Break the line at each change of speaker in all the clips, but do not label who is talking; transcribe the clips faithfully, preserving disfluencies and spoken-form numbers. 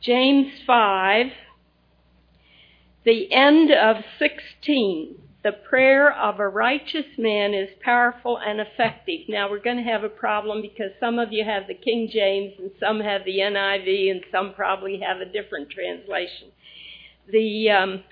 James five, the end of sixteen. The prayer of a righteous man is powerful and effective. Now we're going to have a problem because some of you have the King James and some have the N I V and some probably have a different translation. The, um,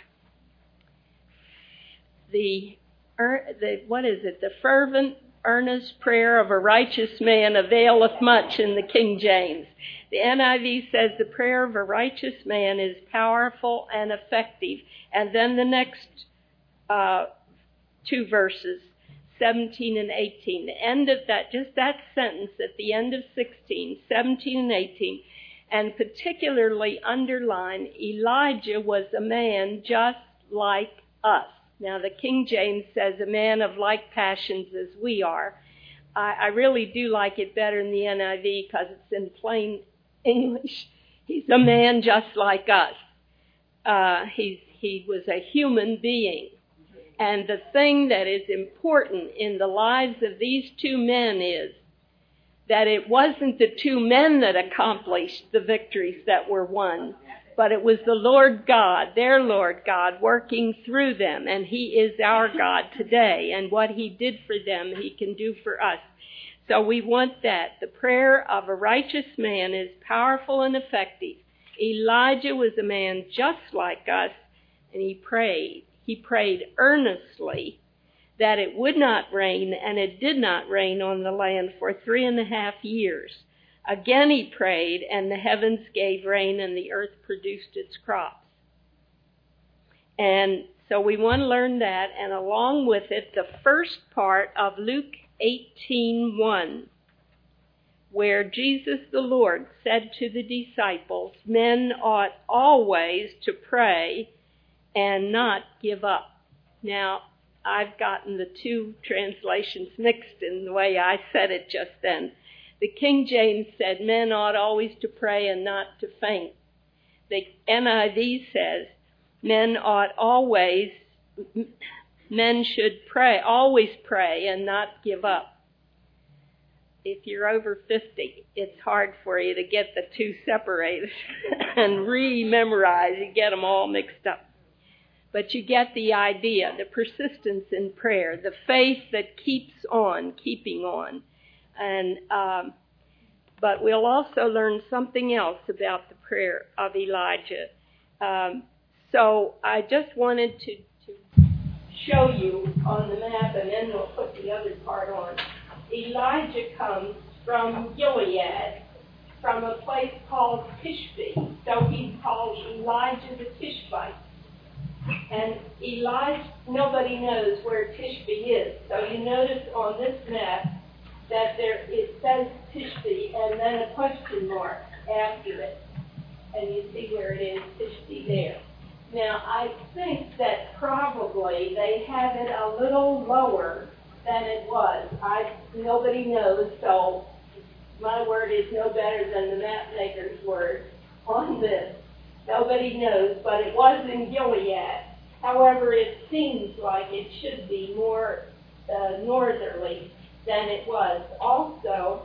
the, er, the, what is it? The fervent, earnest prayer of a righteous man availeth much in the King James. The N I V says the prayer of a righteous man is powerful and effective. And then the next Uh, two verses, seventeen and eighteen. The end of that, just that sentence at the end of sixteen, seventeen and eighteen, and particularly underline, Elijah was a man just like us. Now the King James says a man of like passions as we are. I, I really do like it better in the N I V because it's in plain English. He's a man just like us. Uh, he's, he was a human being. And the thing that is important in the lives of these two men is that it wasn't the two men that accomplished the victories that were won, but it was the Lord God, their Lord God, working through them. And He is our God today. And what He did for them, He can do for us. So we want that. The prayer of a righteous man is powerful and effective. Elijah was a man just like us, and he prayed. He prayed earnestly that it would not rain, and it did not rain on the land for three and a half years. Again he prayed, and the heavens gave rain, and the earth produced its crops. And so we want to learn that, and along with it, the first part of Luke eighteen one, where Jesus the Lord said to the disciples, men ought always to pray and not give up. Now, I've gotten the two translations mixed in the way I said it just then. The King James said men ought always to pray and not to faint. The N I V says men ought always, men should pray, always pray and not give up. If you're over fifty, it's hard for you to get the two separated and re-memorize. You get them all mixed up. But you get the idea, the persistence in prayer, the faith that keeps on, keeping on. And um, but we'll also learn something else about the prayer of Elijah. Um, so I just wanted to, to show you on the map, and then we'll put the other part on. Elijah comes from Gilead, from a place called Tishbe. So he's called Elijah the Tishbite. And Elijah, nobody knows where Tishbe is. So you notice on this map that there it says Tishbe and then a question mark after it. And you see where it is, Tishbe there. Now, I think that probably they have it a little lower than it was. I nobody knows, so my word is no better than the map maker's word on this. Nobody knows, but it was in Gilead. However, it seems like it should be more uh, northerly than it was. Also,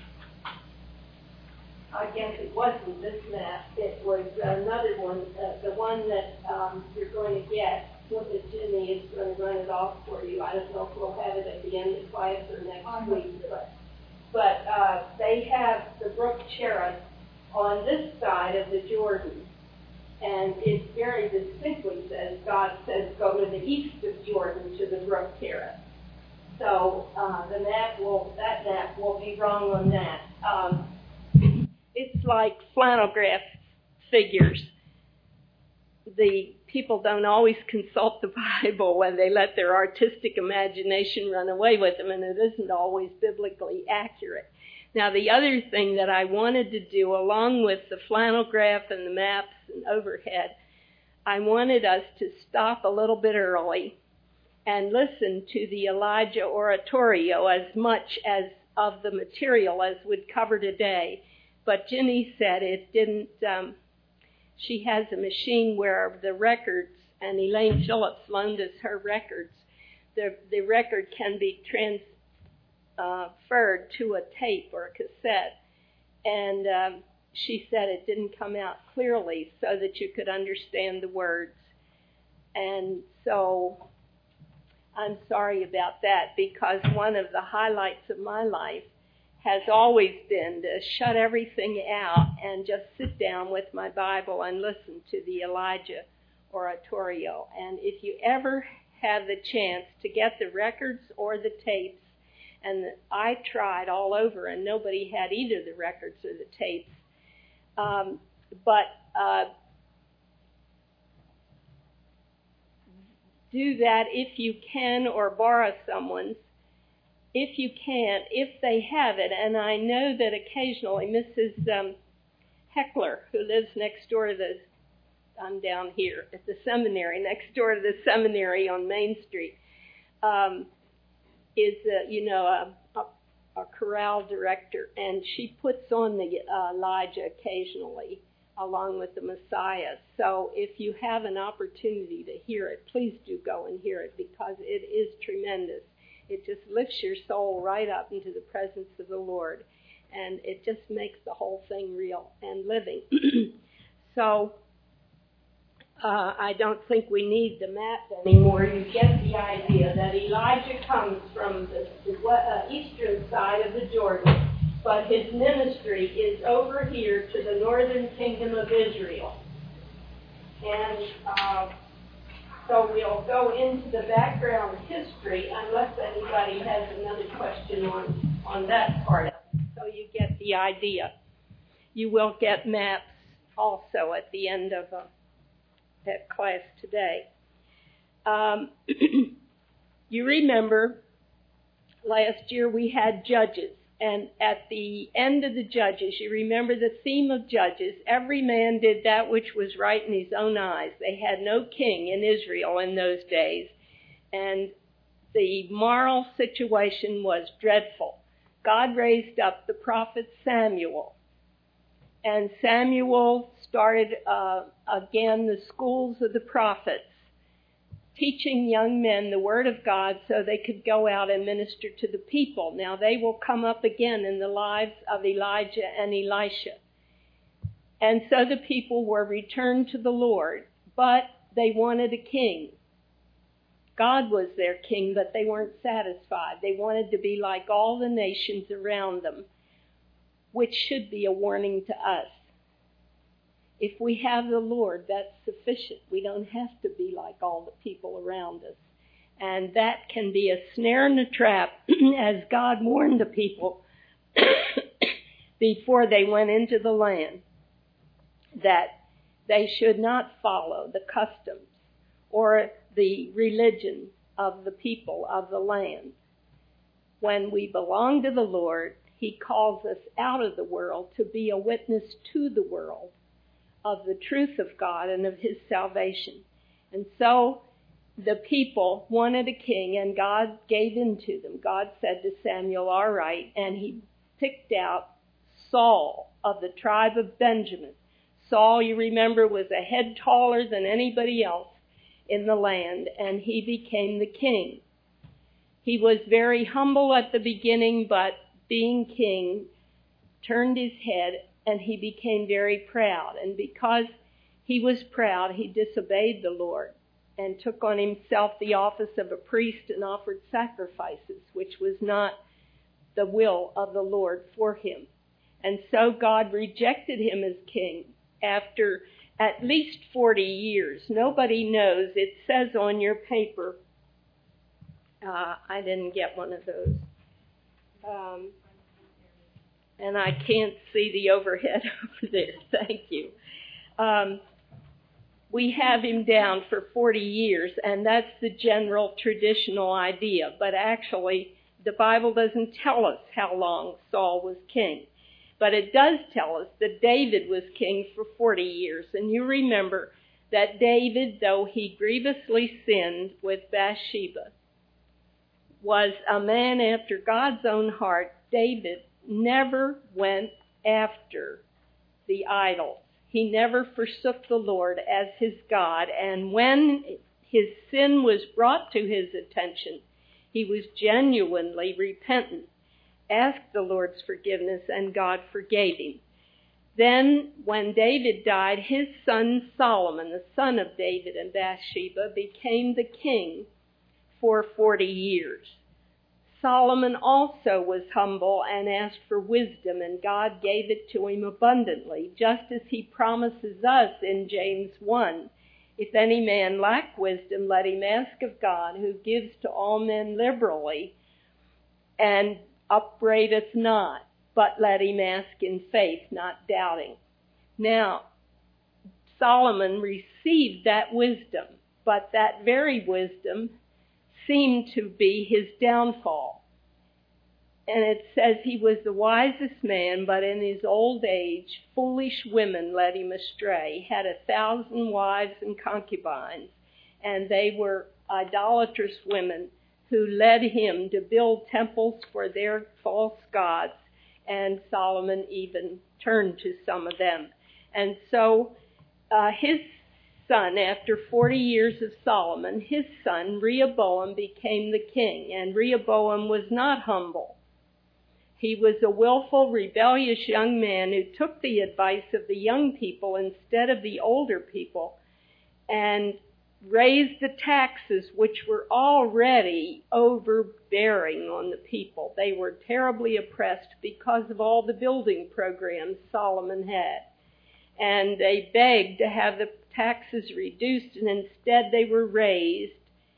I guess it wasn't this map. It was another one, uh, the one that um, you're going to get. Look at Jimmy is going to run it off for you. I don't know if we'll have it at the end of class or next week. But, but uh, they have the brook Cherith on this side of the Jordan. And it very distinctly says, God says, go to the east of Jordan to the brook Cherith. So uh, the map will, that map will be wrong on that. Um, it's like flannel graph figures. The people don't always consult the Bible when they let their artistic imagination run away with them, and it isn't always biblically accurate. Now, the other thing that I wanted to do, along with the flannel graph and the maps and overhead, I wanted us to stop a little bit early and listen to the Elijah Oratorio as much as of the material as we'd cover today. But Ginny said it didn't, um, she has a machine where the records, and Elaine Phillips loaned us her records, the, the record can be trans. Uh, referred to a tape or a cassette. And um, she said it didn't come out clearly so that you could understand the words. And so I'm sorry about that, because one of the highlights of my life has always been to shut everything out and just sit down with my Bible and listen to the Elijah oratorio. And if you ever have the chance to get the records or the tapes, and I tried all over and nobody had either the records or the tapes, um, but uh, do that if you can, or borrow someone's if you can, if they have it. And I know that occasionally Missus Um, Heckler, who lives next door to the, I'm down here at the seminary, next door to the seminary on Main Street, um, is, uh, you know, a, a, a chorale director, and she puts on the uh, Elijah occasionally along with the Messiah. So if you have an opportunity to hear it, please do go and hear it, because it is tremendous. It just lifts your soul right up into the presence of the Lord, and it just makes the whole thing real and living. So uh, I don't think we need the map anymore. You get the idea that Elijah comes from the, the uh, eastern side of the Jordan, but his ministry is over here to the northern kingdom of Israel. And uh, so we'll go into the background history, unless anybody has another question on, on that part of it. So you get the idea. You will get maps also at the end of uh, that class today. Um, you remember last year we had Judges. And at the end of the Judges, you remember the theme of Judges, every man did that which was right in his own eyes. They had no king in Israel in those days. And the moral situation was dreadful. God raised up the prophet Samuel. And Samuel started uh, again the schools of the prophets, teaching young men the Word of God so they could go out and minister to the people. Now, they will come up again in the lives of Elijah and Elisha. And so the people were returned to the Lord, but they wanted a king. God was their king, but they weren't satisfied. They wanted to be like all the nations around them, which should be a warning to us. If we have the Lord, that's sufficient. We don't have to be like all the people around us. And that can be a snare and a trap, as God warned the people before they went into the land, that they should not follow the customs or the religion of the people of the land. When we belong to the Lord, He calls us out of the world to be a witness to the world of the truth of God and of His salvation. And so the people wanted a king, and God gave in to them. God said to Samuel, all right, and He picked out Saul of the tribe of Benjamin. Saul, you remember, was a head taller than anybody else in the land, and he became the king. He was very humble at the beginning, but being king, turned his head, and he became very proud. And because he was proud, he disobeyed the Lord and took on himself the office of a priest and offered sacrifices, which was not the will of the Lord for him. And so God rejected him as king after at least forty years. Nobody knows. It says on your paper, uh, I didn't get one of those. Um, and I can't see the overhead over there. Thank you. Um, we have him down for forty years, and that's the general traditional idea. But actually, the Bible doesn't tell us how long Saul was king. But it does tell us that David was king for forty years. And you remember that David, though he grievously sinned with Bathsheba, was a man after God's own heart. David never went after the idols. He never forsook the Lord as his God. And when his sin was brought to his attention, he was genuinely repentant, asked the Lord's forgiveness, and God forgave him. Then, when David died, his son Solomon, the son of David and Bathsheba, became the king for forty years. Solomon also was humble and asked for wisdom, and God gave it to him abundantly, just as he promises us in James one. If any man lack wisdom, let him ask of God, who gives to all men liberally and upbraideth not, but let him ask in faith, not doubting. Now, Solomon received that wisdom, but that very wisdom seemed to be his downfall. And it says he was the wisest man, but in his old age, foolish women led him astray. He had a thousand wives and concubines, and they were idolatrous women who led him to build temples for their false gods, and Solomon even turned to some of them. And so uh, his son, after forty years of Solomon, his son Rehoboam became the king, and Rehoboam was not humble. He was a willful, rebellious young man who took the advice of the young people instead of the older people and raised the taxes, which were already overbearing on the people. They were terribly oppressed because of all the building programs Solomon had. And they begged to have the taxes reduced, and instead they were raised.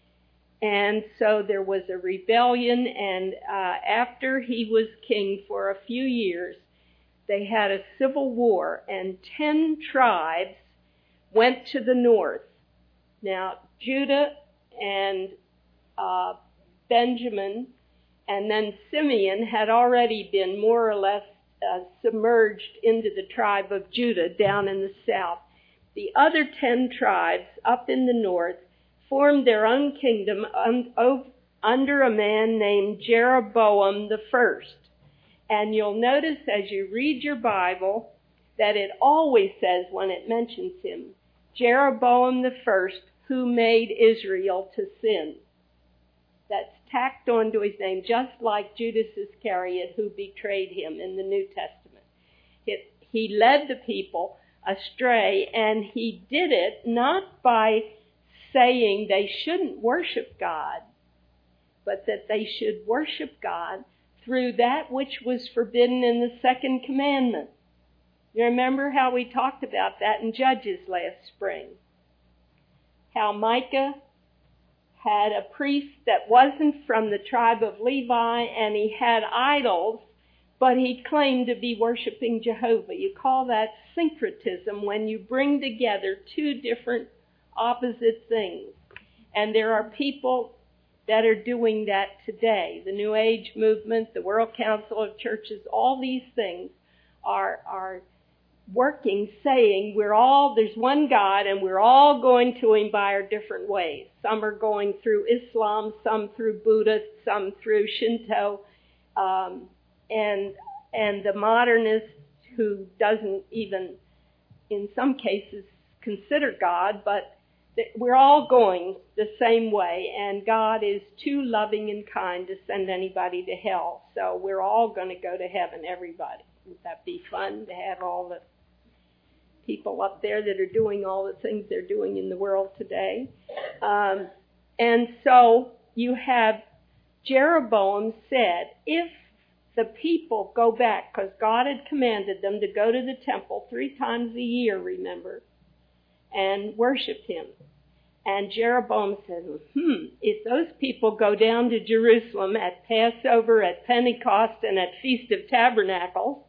And so there was a rebellion, and uh, after he was king for a few years, they had a civil war, and ten tribes went to the north. Now, Judah and uh, Benjamin and then Simeon had already been more or less uh, submerged into the tribe of Judah down in the south. The other ten tribes up in the north formed their own kingdom un- under a man named Jeroboam the first. And you'll notice as you read your Bible that it always says when it mentions him, Jeroboam the first, who made Israel to sin. That's tacked onto his name, just like Judas Iscariot, who betrayed him in the New Testament. It, he led the people astray, and he did it not by saying they shouldn't worship God, but that they should worship God through that which was forbidden in the second commandment. You remember how we talked about that in Judges last spring? How Micah had a priest that wasn't from the tribe of Levi, and he had idols, but he claimed to be worshiping Jehovah. You call that syncretism, when you bring together two different opposite things. And there are people that are doing that today. The New Age movement, the World Council of Churches, all these things are are working, saying we're all, there's one God, and we're all going to him by our different ways. Some are going through Islam, some through Buddha, some through Shinto, um, and and the modernist who doesn't even, in some cases, consider God, but we're all going the same way, and God is too loving and kind to send anybody to hell. So we're all going to go to heaven, everybody. Would that be fun to have all the people up there that are doing all the things they're doing in the world today? Um, and so you have Jeroboam said, if the people go back, because God had commanded them to go to the temple three times a year, remember, and worshiped him. And Jeroboam said, hmm, if those people go down to Jerusalem at Passover, at Pentecost, and at Feast of Tabernacles,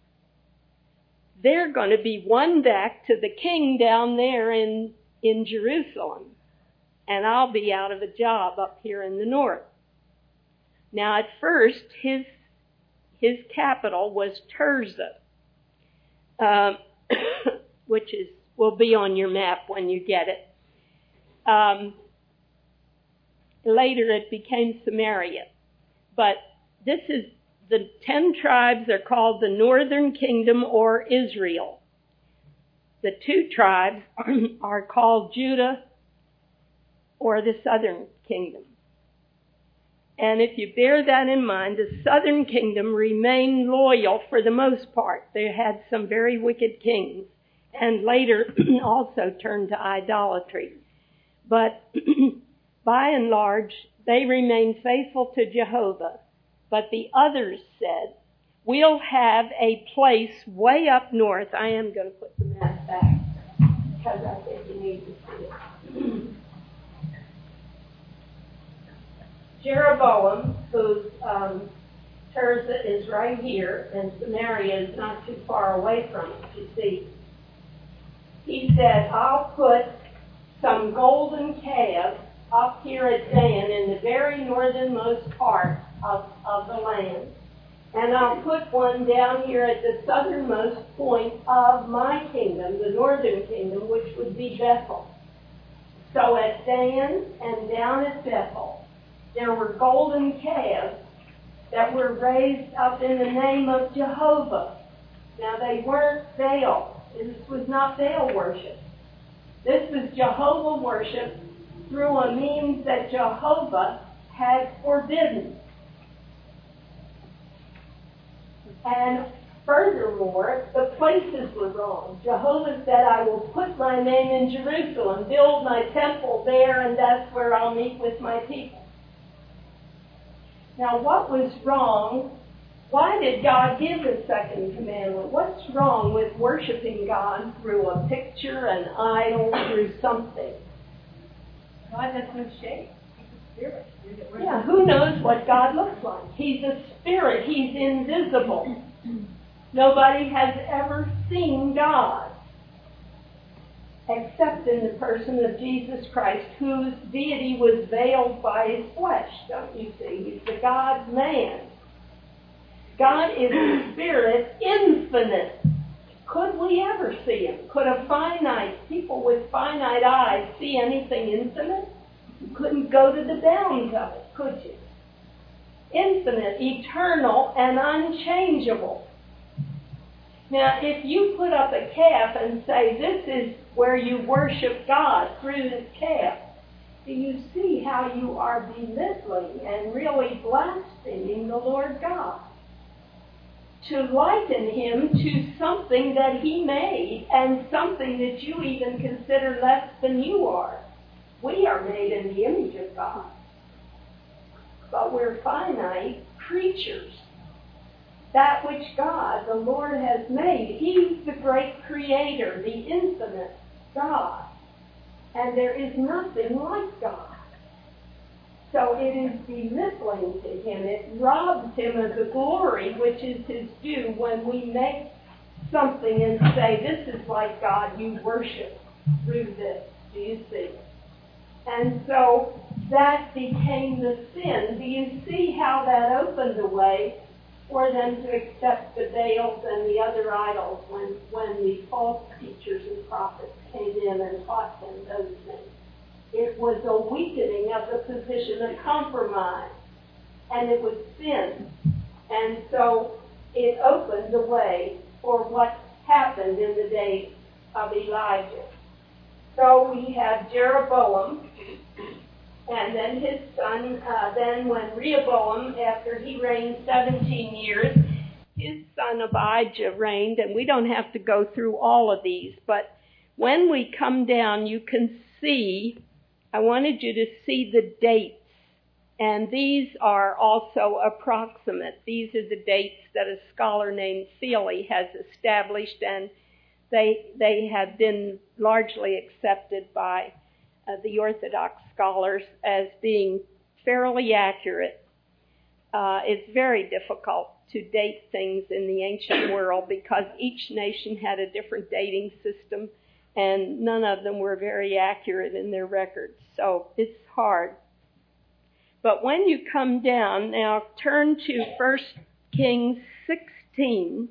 they're going to be won back to the king down there in, in Jerusalem. And I'll be out of a job up here in the north. Now, at first, his, his capital was Tirzah, um, which is will be on your map when you get it. Um, later it became Samaria. But this is, the ten tribes are called the Northern Kingdom or Israel. The two tribes are called Judah or the Southern Kingdom. And if you bear that in mind, the southern kingdom remained loyal for the most part. They had some very wicked kings and later also turned to idolatry. But by and large, they remained faithful to Jehovah. But the others said, we'll have a place way up north. I am going to put the map back because I think you need to see it. Jeroboam, whose um, Tirzah is right here, and Samaria is not too far away from it, you see. He said, I'll put some golden calves up here at Dan in the very northernmost part of, of the land. And I'll put one down here at the southernmost point of my kingdom, the northern kingdom, which would be Bethel. So at Dan and down at Bethel, there were golden calves that were raised up in the name of Jehovah. Now they weren't Baal. This was not Baal worship. This was Jehovah worship through a means that Jehovah had forbidden. And furthermore, the places were wrong. Jehovah said, I will put my name in Jerusalem, build my temple there, and that's where I'll meet with my people. Now, what was wrong? Why did God give the second commandment? What's wrong with worshiping God through a picture, an idol, through something?
God has no shape. He's a spirit.
Yeah, who knows what God looks like? He's a spirit. He's invisible. Nobody has ever seen God except in the person of Jesus Christ, whose deity was veiled by his flesh, don't you see? He's the God-man. God is a spirit, infinite. Could we ever see him? Could a finite, people with finite eyes see anything infinite? You couldn't go to the bounds of it, could you? Infinite, eternal, and unchangeable. Now, if you put up a calf and say, this is where you worship God through this calf, do you see how you are belittling and really blaspheming the Lord God? To liken him to something that he made and something that you even consider less than you are. We are made in the image of God, but we're finite creatures. That which God, the Lord, has made, he's the great creator, the infinite God, and there is nothing like God. So it is belittling to him. It robs him of the glory which is his due when we make something and say, this is like God, you worship through this. Do you see? And so that became the sin. Do you see how that opened the way for them to accept the Baals and the other idols when, when the false teachers and prophets came in and taught them those things? It was a weakening of the position of compromise, and it was sin. And so it opened the way for what happened in the days of Elijah. So we have Jeroboam, and then his son, uh, then when Rehoboam, after he reigned seventeen years, his son Abijah reigned, and we don't have to go through all of these, but when we come down, you can see, I wanted you to see the dates, and these are also approximate. These are the dates that a scholar named Seeley has established, and they they have been largely accepted by uh, the Orthodox scholars as being fairly accurate. Uh, it's very difficult to date things in the ancient world because each nation had a different dating system, and none of them were very accurate in their records. So it's hard. But when you come down, now turn to First Kings sixteen,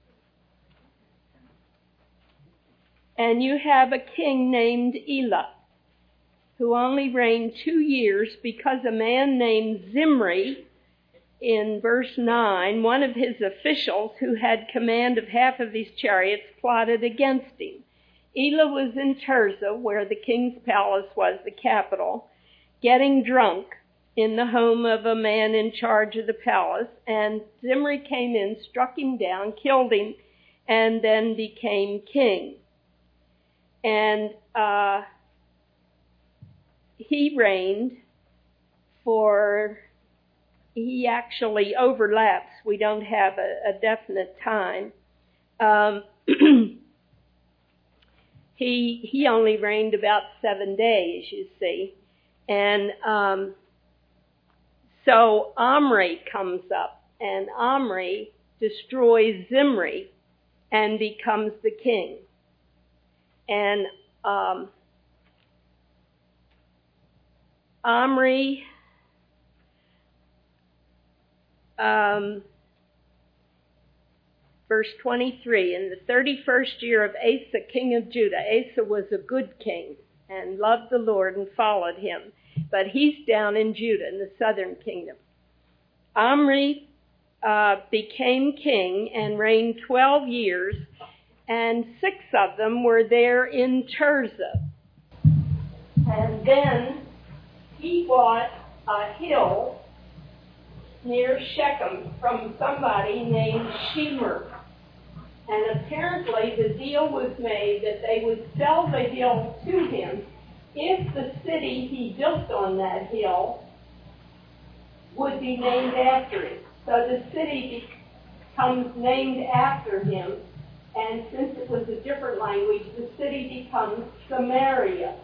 and you have a king named Elah, who only reigned two years because a man named Zimri, in verse nine, one of his officials who had command of half of his chariots, plotted against him. Elah was in Tirzah, where the king's palace was the capital, getting drunk, in the home of a man in charge of the palace, and Zimri came in, struck him down, killed him, and then became king. And uh, he reigned for, he actually overlaps. We don't have a, a definite time. Um, he he only reigned about seven days, you see. And um, so Omri comes up, and Omri destroys Zimri and becomes the king. And um, Omri um, verse twenty-three, in the thirty-first year of Asa, king of Judah. Asa was a good king and loved the Lord and followed him. But he's down in Judah, in the southern kingdom. Omri uh, became king and reigned twelve years, and six of them were there in Tirzah. And then he bought a hill near Shechem from somebody named Shemer. And apparently the deal was made that they would sell the hill to him if the city he built on that hill would be named after him. So the city becomes named after him, and since it was a different language, the city becomes Samaria.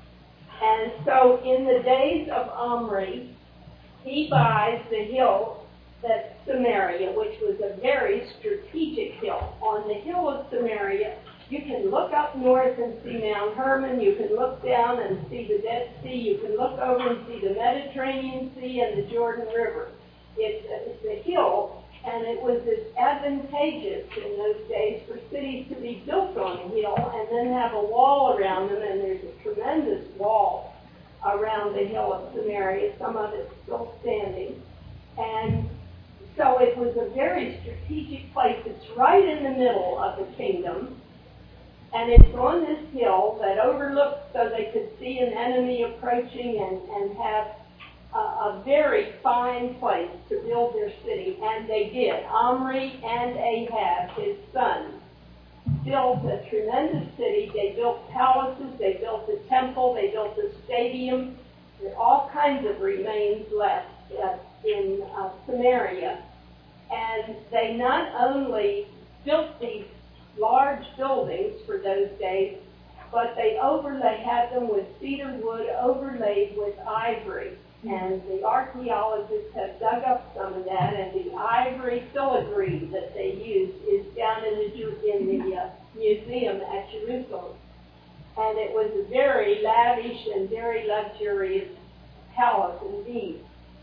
And so in the days of Omri, he buys the hill that's Samaria, which was a very strategic hill. On the hill of Samaria, you can look up north and see Mount Hermon. You can look down and see the Dead Sea. You can look over and see the Mediterranean Sea and the Jordan River. It's a, it's a hill, and it was advantageous in those days for cities to be built on a hill and then have a wall around them, and there's a tremendous wall around the hill of Samaria. Some of it's still standing. And so it was a very strategic place. It's right in the middle of the kingdom. And it's on this hill that overlooks so they could see an enemy approaching and, and have a, a very fine place to build their city. And they did. Omri and Ahab, his son, built a tremendous city. They built palaces. They built a temple. They built a stadium. There are all kinds of remains left uh, in uh, Samaria. And they not only built these large buildings for those days, but they overlay, had them with cedar wood overlaid with ivory. And the archaeologists have dug up some of that, and the ivory filigree that they used is down in the, in the uh, museum at Jerusalem. And it was a very lavish and very luxurious palace indeed.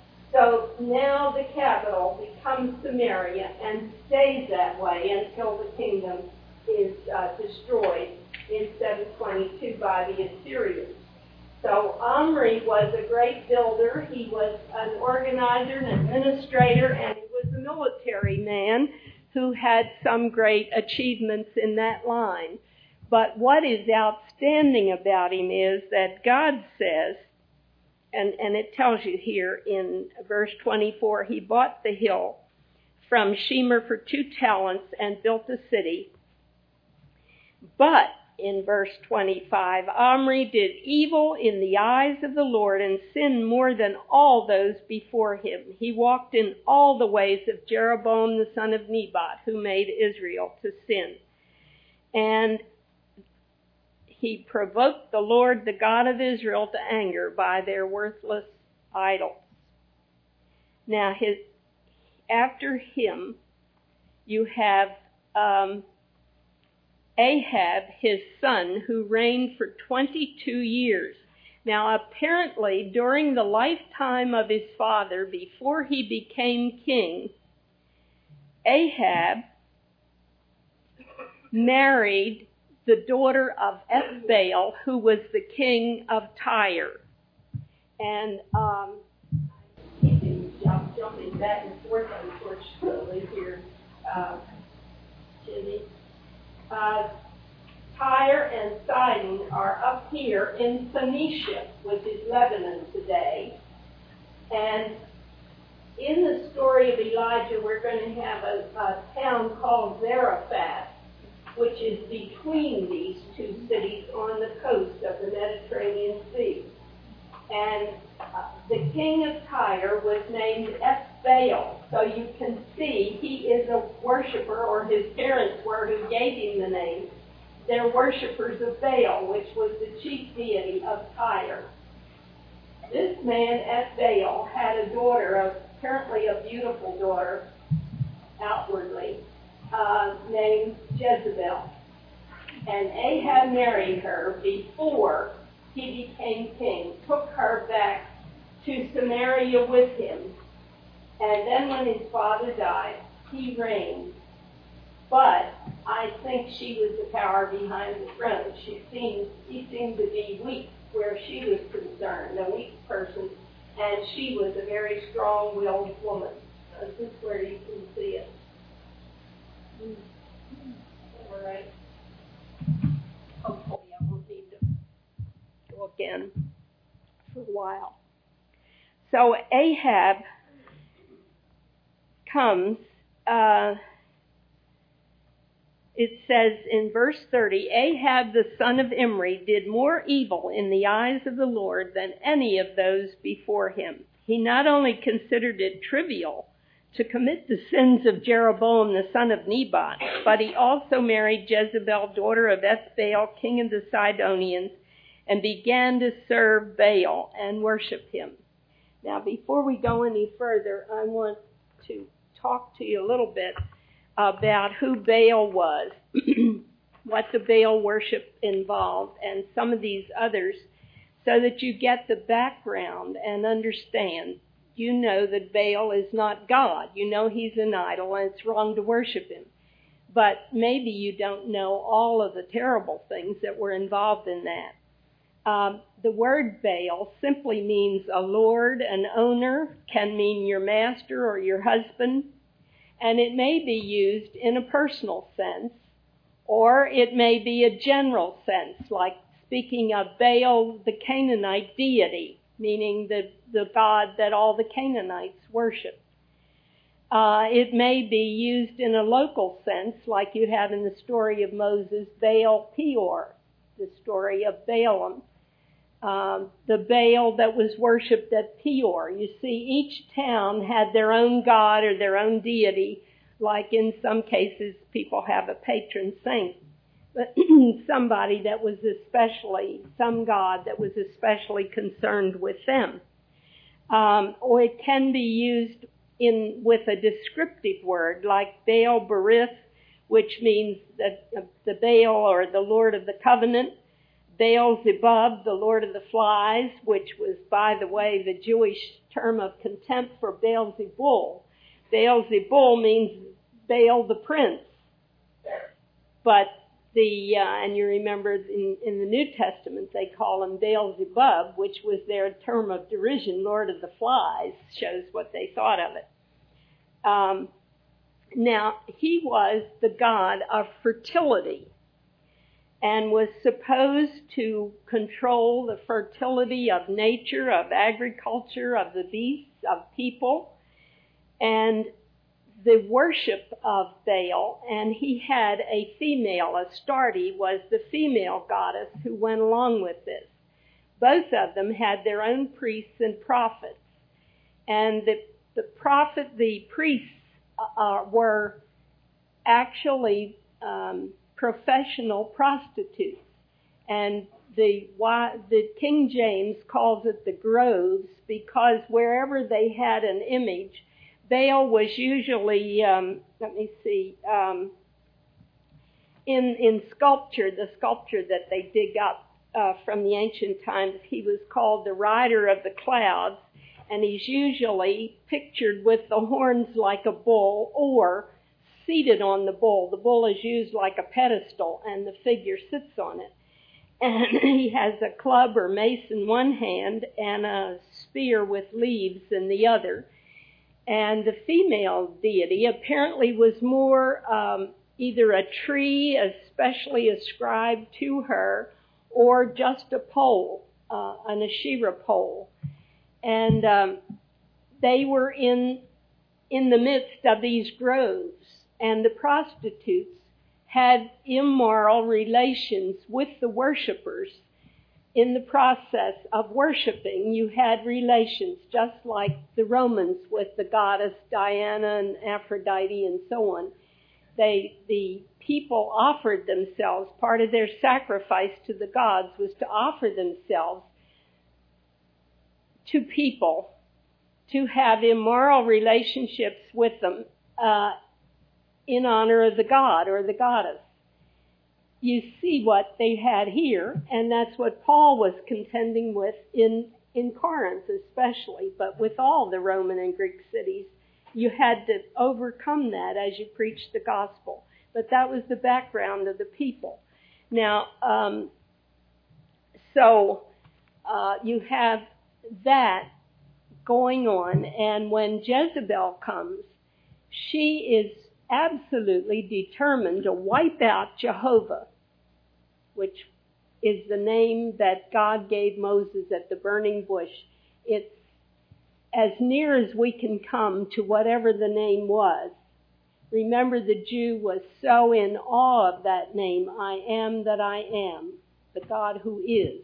So now the capital becomes Samaria and stays that way until the kingdom is uh, destroyed in seven twenty-two by the Assyrians. So Omri was a great builder. He was an organizer, an administrator, and he was a military man who had some great achievements in that line. But what is outstanding about him is that God says, and, and it tells you here in verse twenty-four, he bought the hill from Shemer for two talents and built a city. But in verse twenty-five, Omri did evil in the eyes of the Lord and sinned more than all those before him. He walked in all the ways of Jeroboam the son of Nebat, who made Israel to sin. And he provoked the Lord, the God of Israel, to anger by their worthless idols. Now, his, after him, you have um, Ahab, his son, who reigned for twenty-two years. Now, apparently, during the lifetime of his father, before he became king, Ahab married the daughter of Ethbaal, who was the king of Tyre. And um, I'm jumping back and forth, unfortunately, here, uh, Jimmy. Uh, Tyre and Sidon are up here in Phoenicia, which is Lebanon today. And in the story of Elijah, we're going to have a, a town called Zarephath, which is between these two cities on the coast of the Mediterranean Sea. And uh, the king of Tyre was named Ethbaal. So you can see he is a worshiper, or his parents were who gave him the name. They're worshippers of Baal, which was the chief deity of Tyre. This man, Ethbaal, had a daughter, apparently a beautiful daughter, outwardly, uh, named Jezebel. And Ahab married her before he became king, took her back to Samaria with him. And then when his father died, he reigned. But I think she was the power behind the throne. She seemed, he seemed to be weak where she was concerned, a weak person. And she was a very strong-willed woman. So this is where you can see it. All right. Hopefully I won't need to go again for a while. So Ahab comes, uh, it says in verse thirty, Ahab the son of Imri did more evil in the eyes of the Lord than any of those before him. He not only considered it trivial to commit the sins of Jeroboam the son of Nebat, but he also married Jezebel, daughter of Ethbaal, king of the Sidonians, and began to serve Baal and worship him. Now, before we go any further, I want to talk to you a little bit about who Baal was, what the Baal worship involved, and some of these others, so that you get the background and understand. You know that Baal is not God. You know he's an idol and it's wrong to worship him. But maybe you don't know all of the terrible things that were involved in that. Um, the word Baal simply means a lord, an owner, can mean your master or your husband. And it may be used in a personal sense, or it may be a general sense, like speaking of Baal, the Canaanite deity, meaning the, the god that all the Canaanites worship. Uh, it may be used in a local sense, like you have in the story of Moses, Baal Peor, the story of Balaam, um, the Baal that was worshipped at Peor. You see, each town had their own god or their own deity, like in some cases people have a patron saint. But somebody that was especially, some god that was especially concerned with them. Um, or it can be used in with a descriptive word, like Baal Berith, which means that uh, the Baal or the Lord of the Covenant. Baal Zebub, the Lord of the Flies, which was, by the way, the Jewish term of contempt for Baal Zebul. Baal Zebul means Baal the Prince. But The uh, and you remember in, in the New Testament they call him Baal Zebub, which was their term of derision, Lord of the Flies, shows what they thought of it. Um, now, he was the god of fertility and was supposed to control the fertility of nature, of agriculture, of the beasts, of people, and the worship of Baal, and he had a female, Astarte was the female goddess who went along with this. Both of them had their own priests and prophets, and the the prophet, the priests uh, were actually um, professional prostitutes, and the the King James calls it the groves because wherever they had an image, Baal was usually, um, let me see, um, in in sculpture, the sculpture that they dig up uh, from the ancient times, he was called the rider of the clouds, and he's usually pictured with the horns like a bull or seated on the bull. The bull is used like a pedestal, and the figure sits on it. And he has a club or mace in one hand and a spear with leaves in the other. And the female deity apparently was more um, either a tree especially ascribed to her or just a pole, uh, an Asherah pole. And um, they were in, in the midst of these groves, and the prostitutes had immoral relations with the worshipers. In the process of worshiping, you had relations, just like the Romans with the goddess Diana and Aphrodite and so on. They, the people offered themselves. Part of their sacrifice to the gods was to offer themselves to people to have immoral relationships with them uh, in honor of the god or the goddess. You see what they had here, and that's what Paul was contending with in, in Corinth especially, but with all the Roman and Greek cities. You had to overcome that as you preached the gospel. But that was the background of the people. Now, um, so uh, you have that going on, and when Jezebel comes, she is absolutely determined to wipe out Jehovah, which is the name that God gave Moses at the burning bush. It's as near as we can come to whatever the name was. Remember, the Jew was so in awe of that name, I am that I am, the God who is,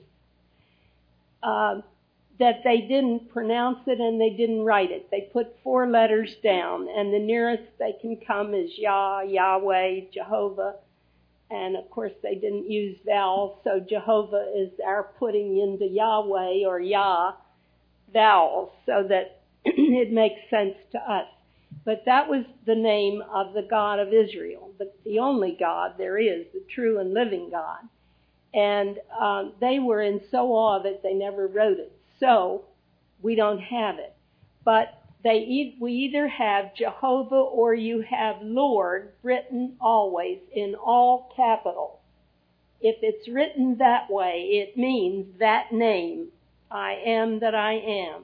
uh, that they didn't pronounce it and they didn't write it. They put four letters down, and the nearest they can come is Yah, Yahweh, Jehovah. And of course they didn't use vowels, so Jehovah is our putting into Yahweh or Yah vowels so that it makes sense to us. But that was the name of the God of Israel, the, the only God there is, the true and living God. And um, they were in so awe of it, they never wrote it. So we don't have it. But they e- we either have Jehovah or you have Lord written always in all capitals. If it's written that way, it means that name, I am that I am.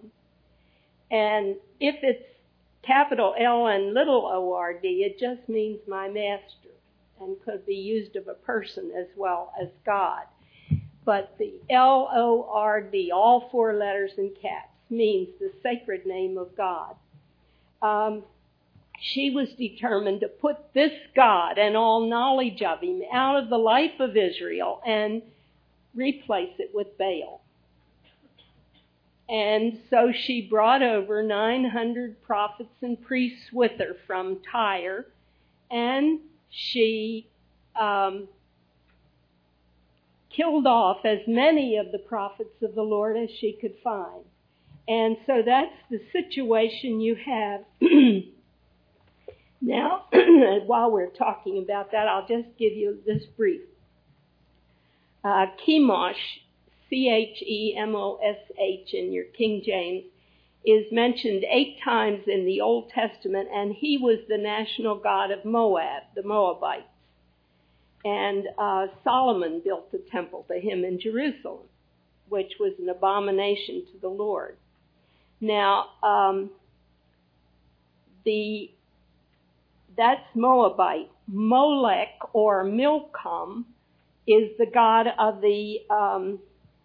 And if it's capital L and little O R D, it just means my master, and could be used of a person as well as God. But the L O R D, all four letters in caps, means the sacred name of God. Um, she was determined to put this God and all knowledge of him out of the life of Israel and replace it with Baal. And so she brought over nine hundred prophets and priests with her from Tyre, and she um, killed off as many of the prophets of the Lord as she could find. And so that's the situation you have. Now, while we're talking about that, I'll just give you this brief. Uh, Chemosh, C H E M O S H in your King James, is mentioned eight times in the Old Testament, and he was the national god of Moab, the Moabites. And uh, Solomon built a temple to him in Jerusalem, which was an abomination to the Lord. Now, um, the that's Moabite. Molech, or Milcom, is the god of the, um,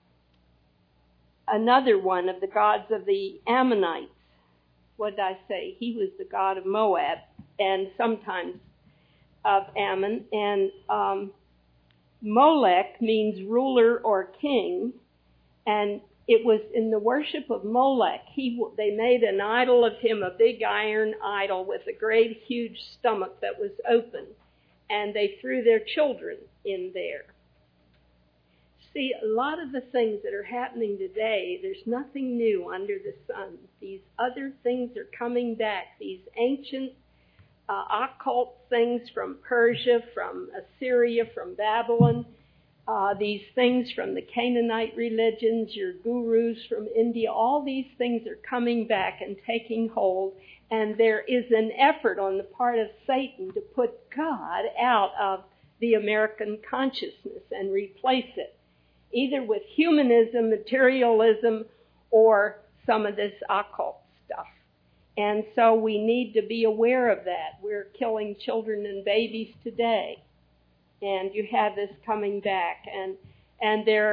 another one of the gods of the Ammonites. What did I say? He was the god of Moab, and sometimes of Ammon. And um, Molech means ruler or king, and it was in the worship of Molech. He, they made an idol of him, a big iron idol with a great huge stomach that was open, and they threw their children in there. See, a lot of the things that are happening today, there's nothing new under the sun. These other things are coming back. These ancient uh, occult things from Persia, from Assyria, from Babylon, uh, these things from the Canaanite religions, your gurus from India, all these things are coming back and taking hold. And there is an effort on the part of Satan to put God out of the American consciousness and replace it, either with humanism, materialism, or some of this occult stuff. And so we need to be aware of that. We're killing children and babies today. And you have this coming back. And and there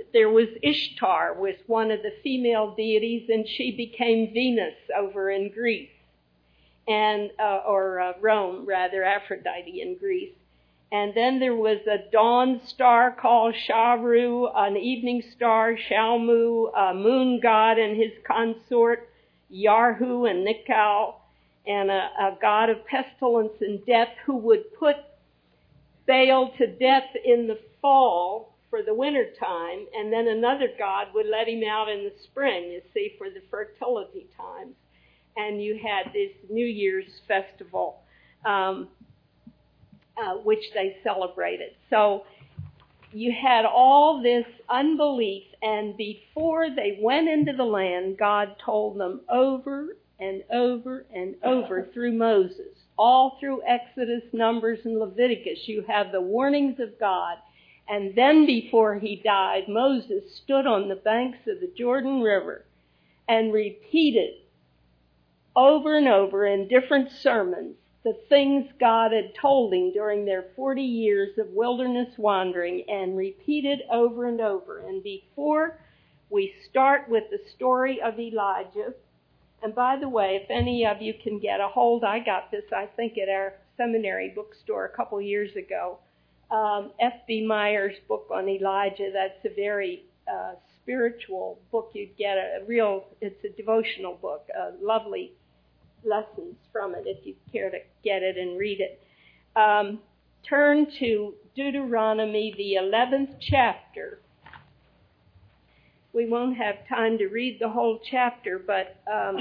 there was Ishtar, was one of the female deities, and she became Venus over in Greece, and uh, or uh, Rome, rather, Aphrodite in Greece. And then there was a dawn star called Sharu, an evening star, Shalmu, a moon god and his consort, Yarhu and Nikau, and a, a god of pestilence and death who would put Baal to death in the fall for the winter time, and then another god would let him out in the spring, you see, for the fertility times. And you had this New Year's festival, um, uh, which they celebrated. So you had all this unbelief, and before they went into the land, God told them over and over and over through Moses. All through Exodus, Numbers, and Leviticus, you have the warnings of God. And then before he died, Moses stood on the banks of the Jordan River and repeated over and over in different sermons the things God had told him during their forty years of wilderness wandering, and repeated over and over. And before we start with the story of Elijah, and by the way, if any of you can get a hold, I got this, I think, at our seminary bookstore a couple years ago, um, F B Meyer's book on Elijah. That's a very uh, spiritual book. You'd get a, a real, it's a devotional book, uh, lovely lessons from it if you care to get it and read it. Um, turn to Deuteronomy, the eleventh chapter. We won't have time to read the whole chapter, but um,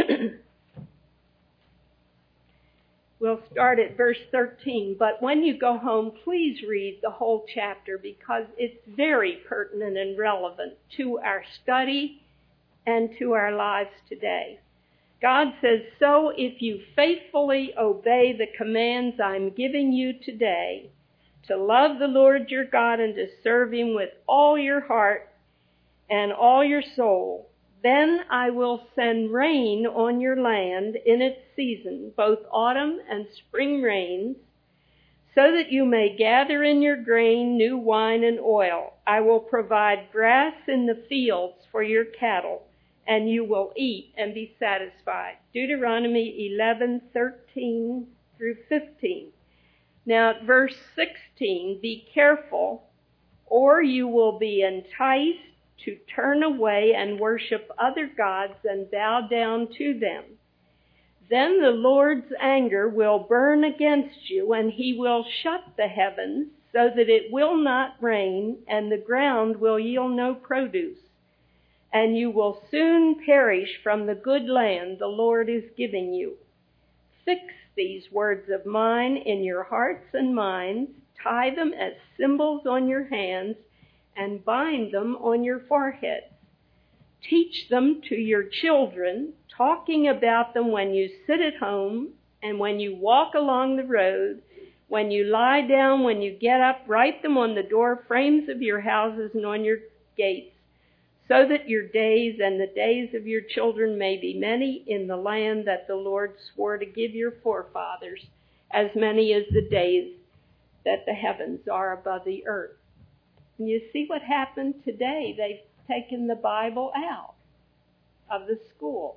we'll start at verse thirteen. But when you go home, please read the whole chapter, because it's very pertinent and relevant to our study and to our lives today. God says, "So if you faithfully obey the commands I'm giving you today, to love the Lord your God and to serve him with all your heart and all your soul, then I will send rain on your land in its season, both autumn and spring rains, so that you may gather in your grain, new wine, and oil. I will provide grass in the fields for your cattle, and you will eat and be satisfied." Deuteronomy eleven, thirteen through fifteen. Now at verse sixteen, "Be careful, or you will be enticed to turn away and worship other gods and bow down to them. Then the Lord's anger will burn against you, and he will shut the heavens so that it will not rain, and the ground will yield no produce. And you will soon perish from the good land the Lord is giving you. Fix these words of mine in your hearts and minds, tie them as symbols on your hands, and bind them on your foreheads. Teach them to your children, talking about them when you sit at home and when you walk along the road, when you lie down, when you get up. Write them on the door frames of your houses and on your gates, so that your days and the days of your children may be many in the land that the Lord swore to give your forefathers, as many as the days that the heavens are above the earth." And you see what happened today. They've taken the Bible out of the schools.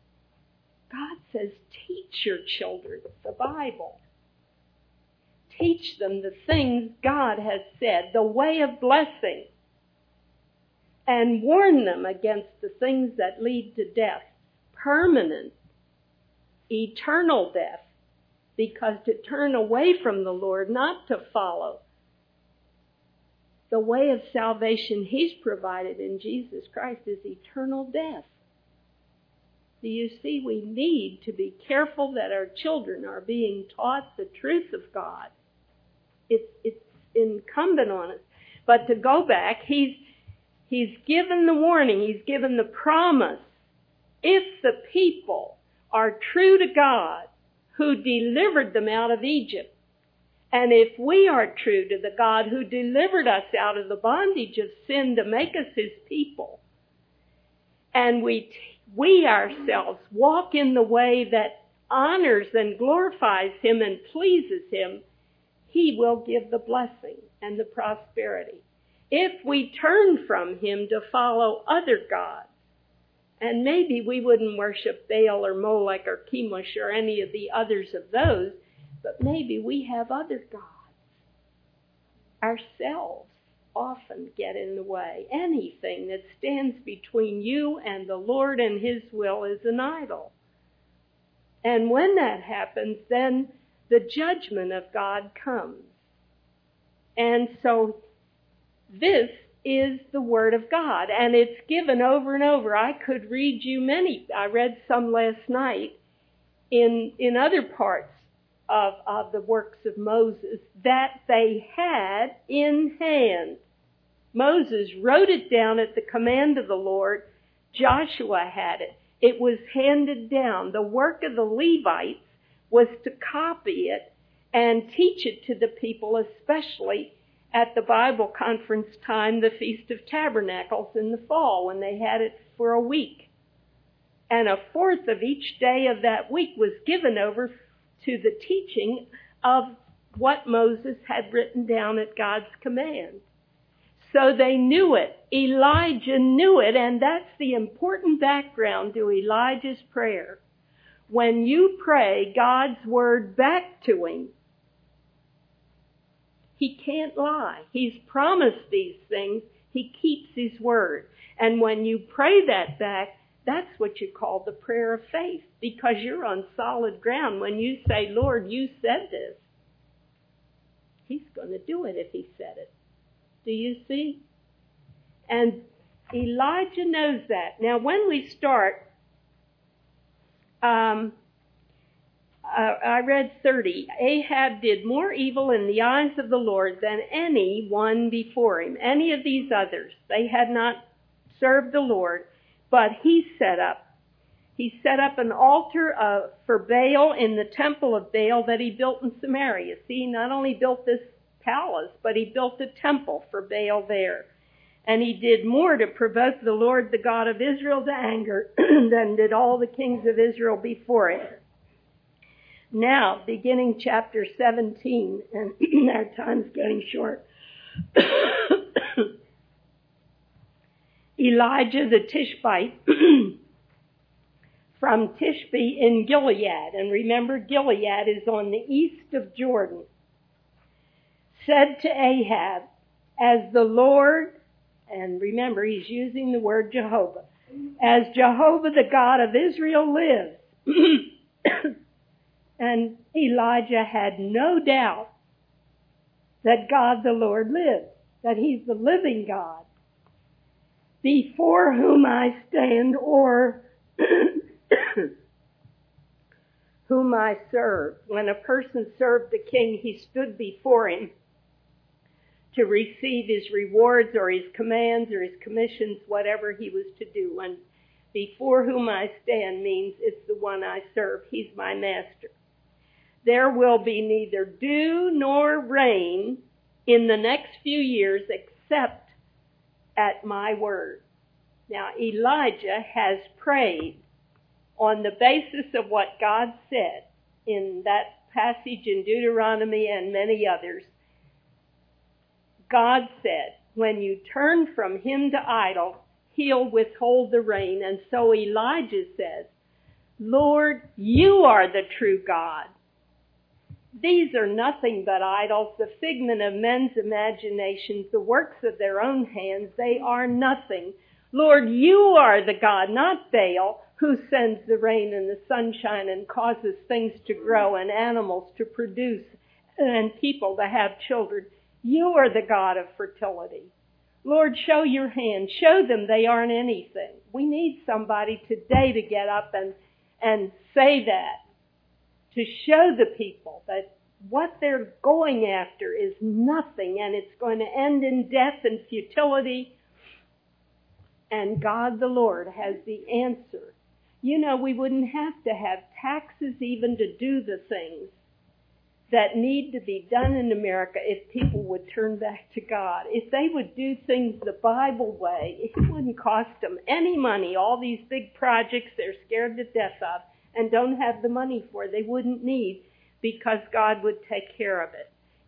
God says, teach your children the Bible. Teach them the things God has said, the way of blessing, and warn them against the things that lead to death, permanent, eternal death, because to turn away from the Lord, not to follow the way of salvation he's provided in Jesus Christ, is eternal death. Do you see, we need to be careful that our children are being taught the truth of God. It's, it's incumbent on us. But to go back, he's, he's given the warning, he's given the promise. If the people are true to God, who delivered them out of Egypt, and if we are true to the God who delivered us out of the bondage of sin to make us his people, and we we ourselves walk in the way that honors and glorifies him and pleases him, he will give the blessing and the prosperity. if we turn from him to follow other gods, and maybe we wouldn't worship Baal or Molech or Chemosh or any of the others of those, but maybe we have other gods. Ourselves often get in the way. Anything that stands between you and the Lord and his will is an idol. And when that happens, then the judgment of God comes. And so this is the Word of God, and it's given over and over. I could read you many. I read some last night in in other parts of, of the works of Moses that they had in hand. Moses wrote it down at the command of the Lord. Joshua had it. It was handed down. The work of the Levites was to copy it and teach it to the people, especially at the Bible conference time, the Feast of Tabernacles in the fall, when they had it for a week. And a fourth of each day of that week was given over to the teaching of what Moses had written down at God's command. So they knew it. Elijah knew it, and that's the important background to Elijah's prayer. When you pray God's word back to him, he can't lie. He's promised these things. He keeps his word. And when you pray that back, that's what you call the prayer of faith, because you're on solid ground. When you say, Lord, you said this, he's going to do it if he said it. Do you see? And Elijah knows that. Now, when we start, um, uh, I read thirty. Ahab did more evil in the eyes of the Lord than any one before him. Any of these others, they had not served the Lord, but he set up. He set up an altar uh, for Baal in the temple of Baal that he built in Samaria. See, he not only built this palace, but he built a temple for Baal there. And he did more to provoke the Lord, the God of Israel, to anger than did all the kings of Israel before him. Now, beginning chapter seventeen, and our time's getting short. Elijah the Tishbite from Tishbe in Gilead, and remember Gilead is on the east of Jordan, said to Ahab, as the Lord, and remember he's using the word Jehovah, as Jehovah the God of Israel lives. And Elijah had no doubt that God the Lord lives, that he's the living God, before whom I stand, or whom I serve. When a person served the king, he stood before him to receive his rewards or his commands or his commissions, whatever he was to do. And before whom I stand means it's the one I serve. He's my master. There will be neither dew nor rain in the next few years except at my word. Now, Elijah has prayed on the basis of what God said in that passage in Deuteronomy and many others. God said, when you turn from him to idol, he'll withhold the rain. And so Elijah says, Lord, you are the true God. These are nothing but idols, the figment of men's imaginations, the works of their own hands. They are nothing. Lord, you are the God, not Baal, who sends the rain and the sunshine and causes things to grow and animals to produce and people to have children. You are the God of fertility. Lord, show your hand. Show them they aren't anything. We need somebody today to get up and, and say that, to show the people that what they're going after is nothing and it's going to end in death and futility. And God the Lord has the answer. You know, we wouldn't have to have taxes even to do the things that need to be done in America if people would turn back to God. If they would do things the Bible way, it wouldn't cost them any money. All these big projects they're scared to death of and don't have the money for, they wouldn't need, because God would take care of it. It's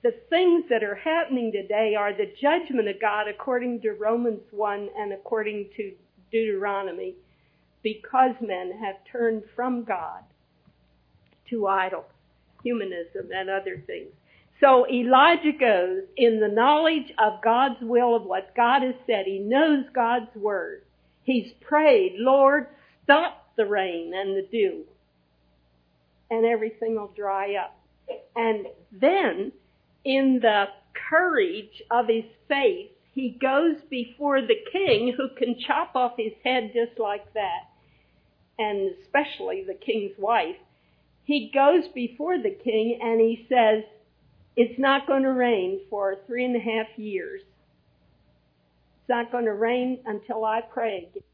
the things that are happening today are the judgment of God according to Romans one and according to Deuteronomy, because men have turned from God to idols, humanism, and other things. So Elijah goes in the knowledge of God's will, of what God has said. He knows God's word. He's prayed, Lord, stop the rain and the dew, and everything will dry up. And then, in the courage of his faith, he goes before the king, who can chop off his head just like that, and especially the king's wife. He goes before the king and he says, it's not going to rain for three and a half years. It's not going to rain until I pray. The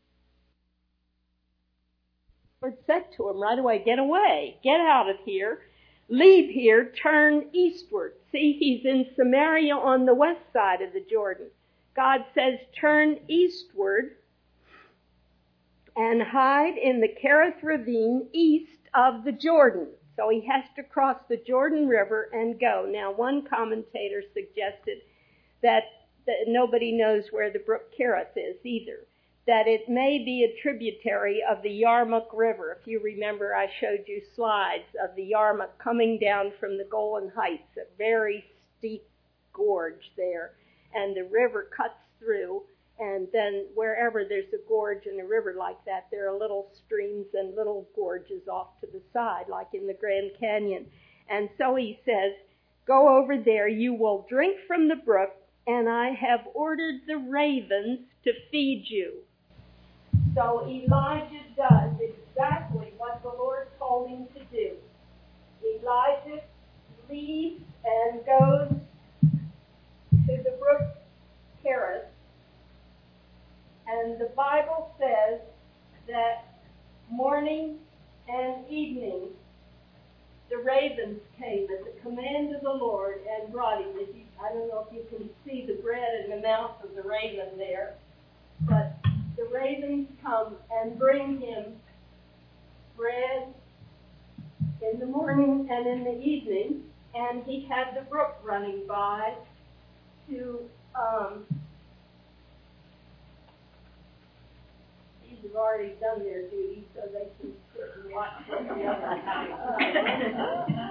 Lord said to him right away, get away, get out of here, leave here, turn eastward. See, he's in Samaria on the west side of the Jordan. God says, turn eastward and hide in the Kerith ravine east of the Jordan. So he has to cross the Jordan River and go. Now, one commentator suggested that, that nobody knows where the brook Kerith is either, that it may be a tributary of the Yarmuk River. If you remember, I showed you slides of the Yarmuk coming down from the Golan Heights, a very steep gorge there, and the river cuts through. And then wherever there's a gorge and a river like that, there are little streams and little gorges off to the side, like in the Grand Canyon. And so he says, go over there, you will drink from the brook, and I have ordered the ravens to feed you. So Elijah does exactly what the Lord told him to do. Elijah leaves and goes to the brook Kerith. And the Bible says that morning and evening the ravens came at the command of the Lord and brought him. If you, I don't know if you can see the bread in the mouth of the raven there, but the ravens come and bring him bread in the morning and in the evening, and he had the brook running by to um, have already done their duty, so they can sit and watch what the others do.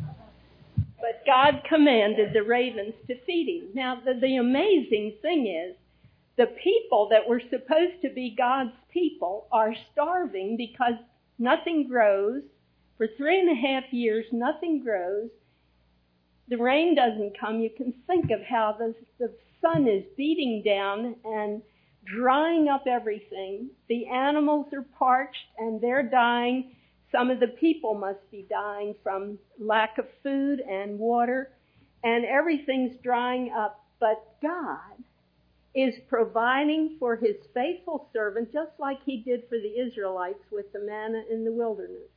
But God commanded the ravens to feed him. Now, the, the amazing thing is, the people that were supposed to be God's people are starving because nothing grows. For three and a half years, nothing grows. The rain doesn't come. You can think of how the, the sun is beating down and drying up everything. The animals are parched and they're dying. Some of the people must be dying from lack of food and water, and everything's drying up. But God is providing for his faithful servant, just like he did for the Israelites with the manna in the wilderness.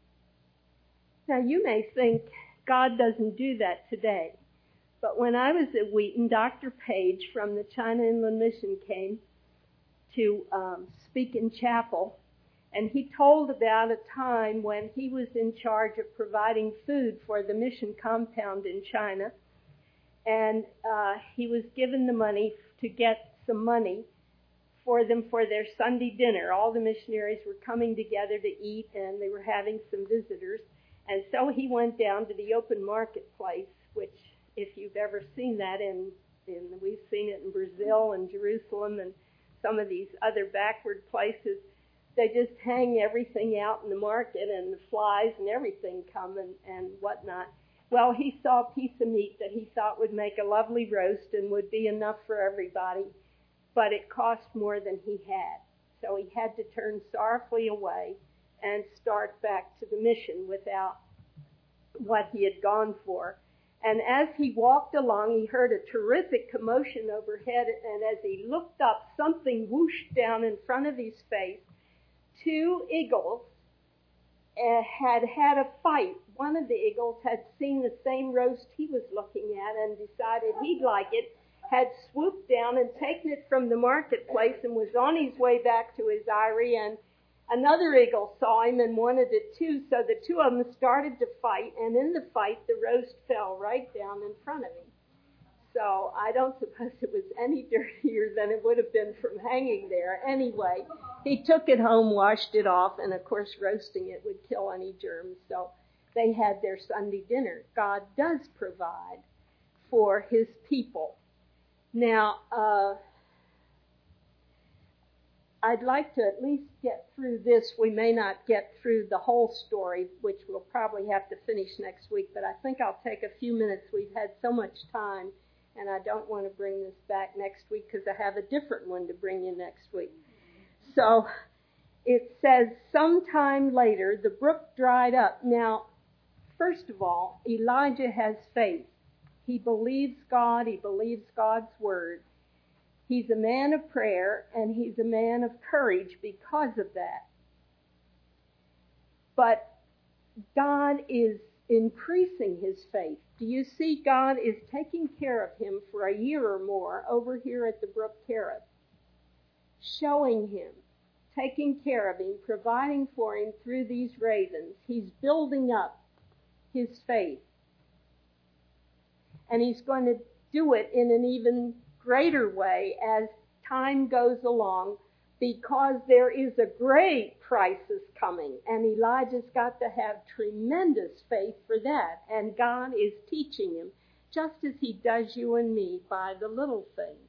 Now, you may think God doesn't do that today. But when I was at Wheaton, Doctor Page from the China Inland Mission came to um, speak in chapel, and he told about a time when he was in charge of providing food for the mission compound in China, and uh, he was given the money to get some money for them for their Sunday dinner. All the missionaries were coming together to eat, and they were having some visitors, and so he went down to the open marketplace, which, if you've ever seen that, in, in we've seen it in Brazil and Jerusalem and some of these other backward places, they just hang everything out in the market, and the flies and everything come and, and whatnot. Well, he saw a piece of meat that he thought would make a lovely roast and would be enough for everybody, but it cost more than he had. So he had to turn sorrowfully away and start back to the mission without what he had gone for. And as he walked along, he heard a terrific commotion overhead, and as he looked up, something whooshed down in front of his face. Two eagles uh, had had a fight. One of the eagles had seen the same roast he was looking at and decided he'd like it, had swooped down and taken it from the marketplace and was on his way back to his eyrie, and Another eagle saw him and wanted it too, so the two of them started to fight, and in the fight, the roast fell right down in front of him. So I don't suppose it was any dirtier than it would have been from hanging there. Anyway, he took it home, washed it off, and of course roasting it would kill any germs. So they had their Sunday dinner. God does provide for his people. Now, uh, I'd like to at least get through this. We may not get through the whole story, which we'll probably have to finish next week, but I think I'll take a few minutes. We've had so much time, and I don't want to bring this back next week because I have a different one to bring you next week. So it says, sometime later, the brook dried up. Now, first of all, Elijah has faith. He believes God. He believes God's word. He's a man of prayer, and he's a man of courage because of that. But God is increasing his faith. Do you see? God is taking care of him for a year or more over here at the brook Cherith, showing him, taking care of him, providing for him through these ravens. He's building up his faith. And he's going to do it in an even greater way as time goes along, because there is a great crisis coming, and Elijah's got to have tremendous faith for that, and God is teaching him, just as he does you and me by the little things.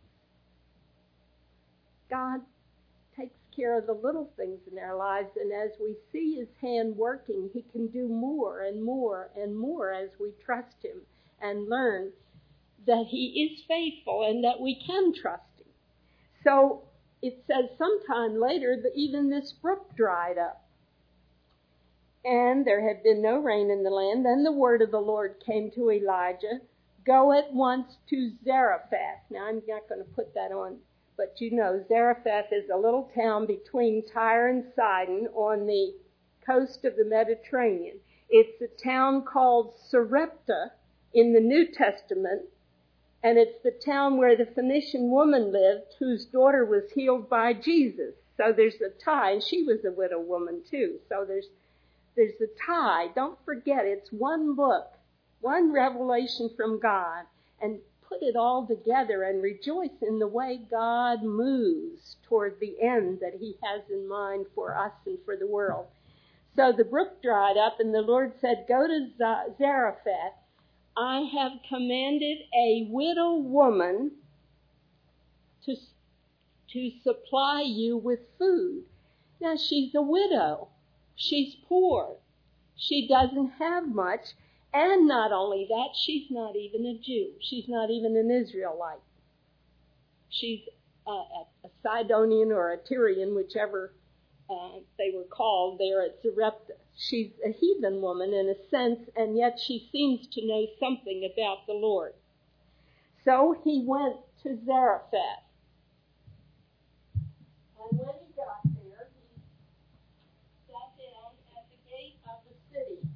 God takes care of the little things in our lives, and as we see his hand working, he can do more and more and more as we trust him and learn that he is faithful and that we can trust him. So it says sometime later that even this brook dried up, and there had been no rain in the land. Then the word of the Lord came to Elijah, go at once to Zarephath. Now I'm not going to put that on, but you know Zarephath is a little town between Tyre and Sidon on the coast of the Mediterranean. It's a town called Sarepta in the New Testament, and it's the town where the Phoenician woman lived whose daughter was healed by Jesus. So there's a tie, and she was a widow woman too. So there's there's a tie. Don't forget, it's one book, one revelation from God, and put it all together and rejoice in the way God moves toward the end that he has in mind for us and for the world. So the brook dried up, and the Lord said, go to Zarephath. I have commanded a widow woman to, to supply you with food. Now, she's a widow. She's poor. She doesn't have much. And not only that, she's not even a Jew. She's not even an Israelite. She's a, a, a Sidonian or a Tyrian, whichever uh, they were called there at Zarepta. She's a heathen woman in a sense, and yet she seems to know something about the Lord. So he went to Zarephath. And when he got there, he sat down at the gate of the city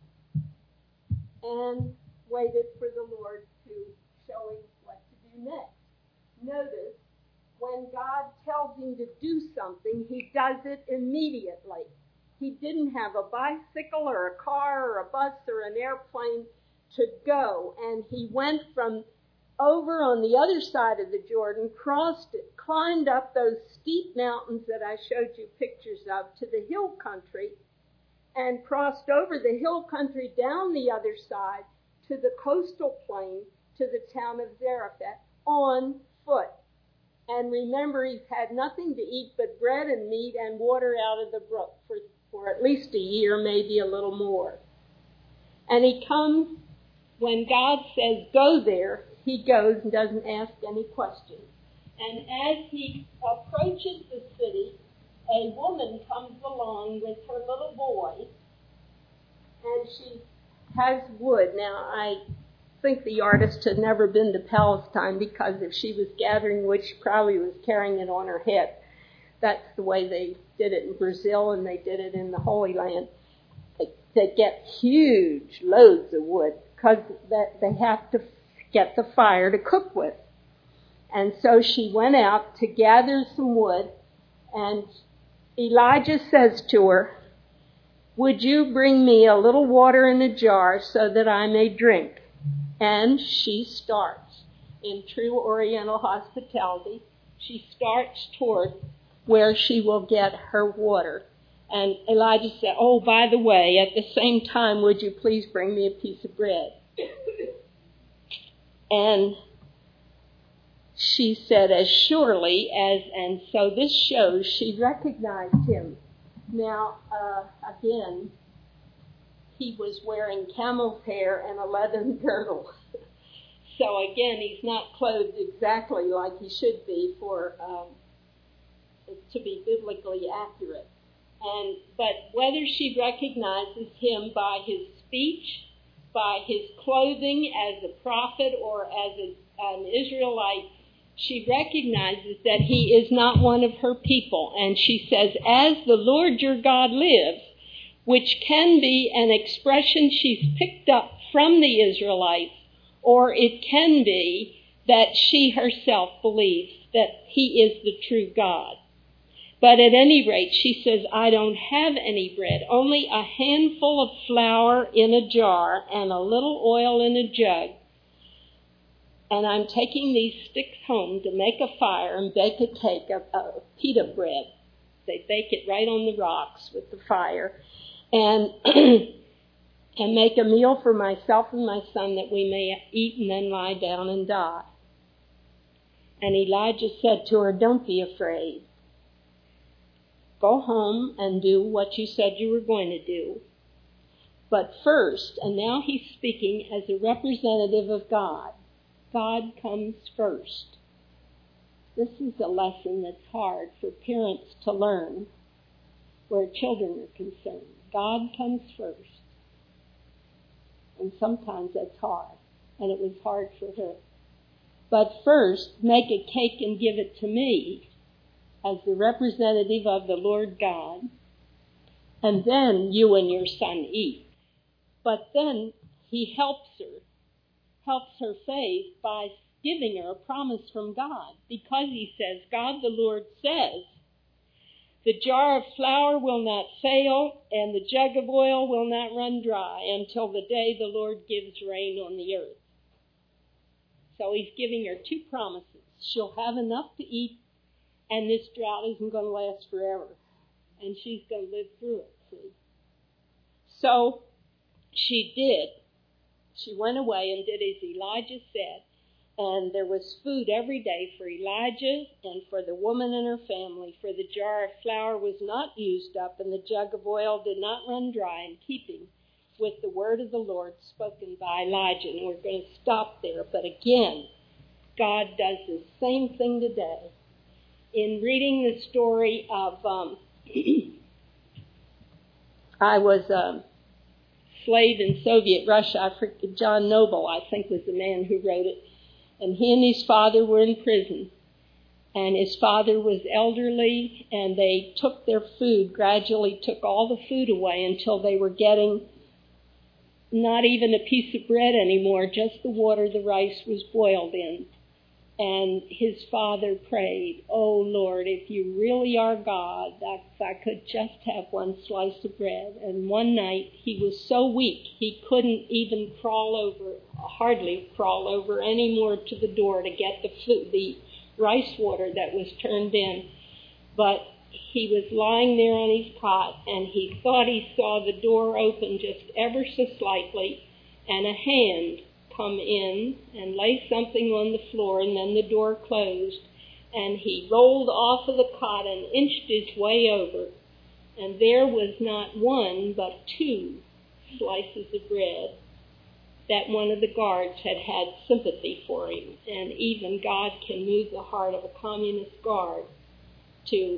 and waited for the Lord to show him what to do next. Notice, when God tells him to do something, he does it immediately. He didn't have a bicycle or a car or a bus or an airplane to go. And he went from over on the other side of the Jordan, crossed it, climbed up those steep mountains that I showed you pictures of to the hill country, and crossed over the hill country down the other side to the coastal plain to the town of Zarephath on foot. And remember, he's had nothing to eat but bread and meat and water out of the brook for for at least a year, maybe a little more. And he comes, when God says go there, he goes and doesn't ask any questions. And as he approaches the city, a woman comes along with her little boy, and she has wood. Now, I think the artist had never been to Palestine, because if she was gathering wood, she probably was carrying it on her head. That's the way they did it in Brazil, and they did it in the Holy Land. They, they get huge loads of wood because that they have to get the fire to cook with. And so she went out to gather some wood, and Elijah says to her, "Would you bring me a little water in a jar so that I may drink?" And she starts. In true Oriental hospitality, she starts toward where she will get her water. And Elijah said, "Oh, by the way, at the same time, would you please bring me a piece of bread?" And she said, "As surely as," and so this shows she recognized him. Now, uh, again, he was wearing camel's hair and a leathern girdle. So again, he's not clothed exactly like he should be for um, to be biblically accurate. And but whether she recognizes him by his speech, by his clothing as a prophet or as a, an Israelite, she recognizes that he is not one of her people. And she says, "As the Lord your God lives," which can be an expression she's picked up from the Israelites, or it can be that she herself believes that he is the true God. But at any rate, she says, "I don't have any bread, only a handful of flour in a jar and a little oil in a jug. And I'm taking these sticks home to make a fire and bake a cake, a, a pita bread." They bake it right on the rocks with the fire. And and make a meal for myself and my son that we may eat and then lie down and die. And Elijah said to her, "Don't be afraid. Go home and do what you said you were going to do. But first," and now he's speaking as a representative of God, God comes first. This is a lesson that's hard for parents to learn where children are concerned. God comes first. And sometimes that's hard. And it was hard for her. "But first, make a cake and give it to me as the representative of the Lord God. And then you and your son eat." But then he helps her, helps her faith by giving her a promise from God. Because he says, God the Lord says, "The jar of flour will not fail, and the jug of oil will not run dry until the day the Lord gives rain on the earth." So he's giving her two promises. She'll have enough to eat, and this drought isn't going to last forever. And she's going to live through it, see. So she did. She went away and did as Elijah said. And there was food every day for Elijah and for the woman and her family, for the jar of flour was not used up, and the jug of oil did not run dry, in keeping with the word of the Lord spoken by Elijah. And we're going to stop there. But again, God does the same thing today. In reading the story of, um, I was a slave in Soviet Russia. I forget, John Noble, I think, was the man who wrote it. And he and his father were in prison. And his father was elderly, and they took their food, gradually took all the food away until they were getting not even a piece of bread anymore, just the water the rice was boiled in. And his father prayed, "Oh, Lord, if you really are God, if I could just have one slice of bread." And one night he was so weak he couldn't even crawl over, hardly crawl over any more to the door to get the food, the rice water that was turned in. But he was lying there on his cot, and he thought he saw the door open just ever so slightly, and a hand come in and lay something on the floor, and then the door closed, and he rolled off of the cot and inched his way over, and there was not one but two slices of bread that one of the guards had had sympathy for him. And even God can move the heart of a communist guard to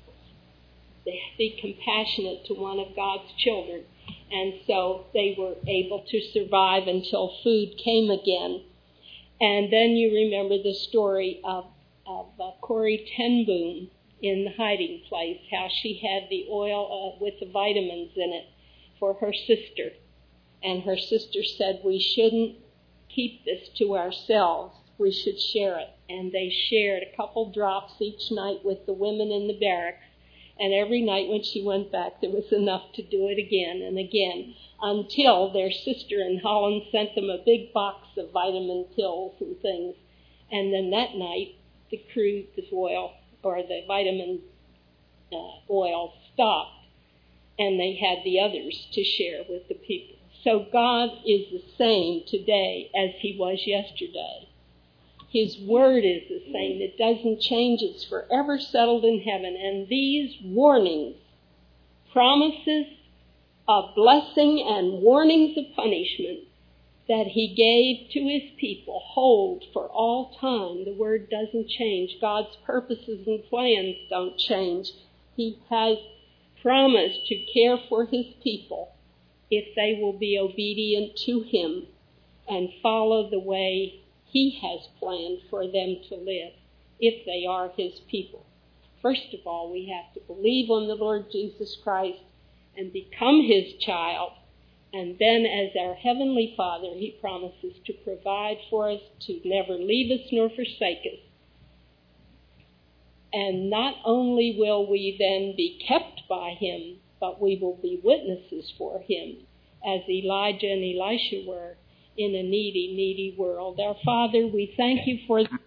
be compassionate to one of God's children. And so they were able to survive until food came again. And then you remember the story of, of uh, Corrie ten Boom in the hiding place, how she had the oil uh, with the vitamins in it for her sister. And her sister said, "We shouldn't keep this to ourselves. We should share it." And they shared a couple drops each night with the women in the barracks. And every night when she went back, there was enough to do it again and again, until their sister in Holland sent them a big box of vitamin pills and things. And then that night, the crude oil, or the vitamin uh, oil, stopped, and they had the others to share with the people. So God is the same today as he was yesterday. His word is the same. It doesn't change. It's forever settled in heaven. And these warnings, promises of blessing and warnings of punishment that he gave to his people hold for all time. The word doesn't change. God's purposes and plans don't change. He has promised to care for his people if they will be obedient to him and follow the way he has planned for them to live, if they are his people. First of all, we have to believe on the Lord Jesus Christ and become his child. And then as our Heavenly Father, he promises to provide for us, to never leave us nor forsake us. And not only will we then be kept by him, but we will be witnesses for him, as Elijah and Elisha were in a needy, needy world. Our Father, we thank you for